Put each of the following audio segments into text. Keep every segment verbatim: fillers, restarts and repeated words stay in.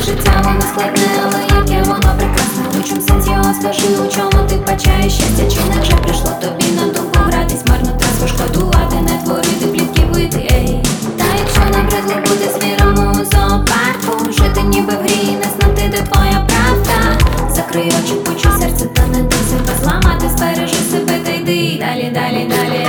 життя, воно складне, але яке воно прекрасне. У чому сенс його, скажи, у чому ти бачаєш щастя? Чи не вже прийшло тобі на думку гратись, марно треба шкодувати, не творити, плітки вити, ей. Та якщо набридло бути звіром у зоопарку, жити ніби в грі, не знати, де твоя правда. Закрий очі, почуй серце, та не дай себе зламати, збережи себе, та йди далі, далі, далі.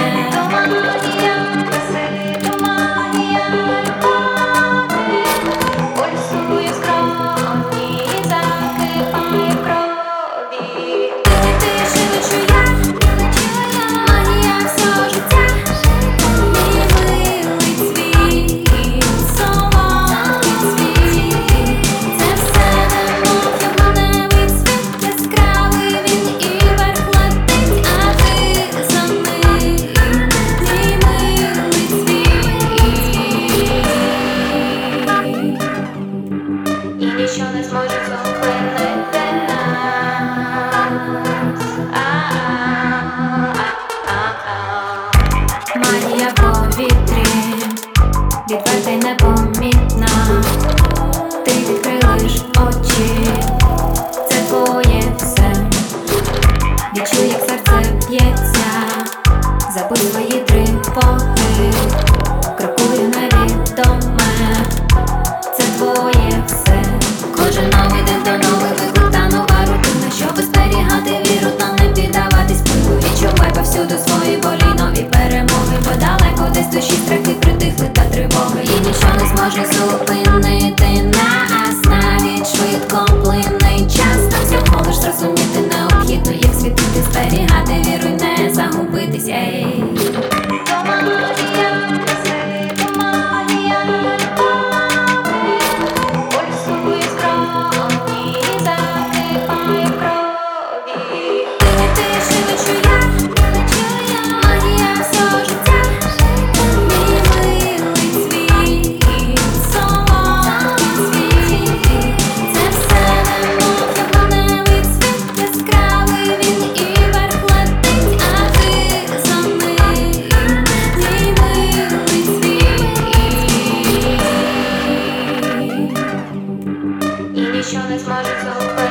Ніщо не зможе зупинити нас. Магія в повітрі, відверта й непомітна. Ти відкрилиш очі, це твоє все. Відчуй, як серце б'ється, забудь свої тривоги, крокуй невідоме, це твоє все. Кожен новий день то новий виклик та нова рутина, щоб зберігати віру та не піддаватись впливу. Відчувай повсюду свої болі, нові перемоги, бо далеко десь душі страхи притихли та тривоги. І ніщо не зможе зупинити нас, навіть швидко плине час. Нам всього лиш зрозуміти необхідно, як світити, зберігати віру й не загубитись, ей. Ніщо не зможе зупинити.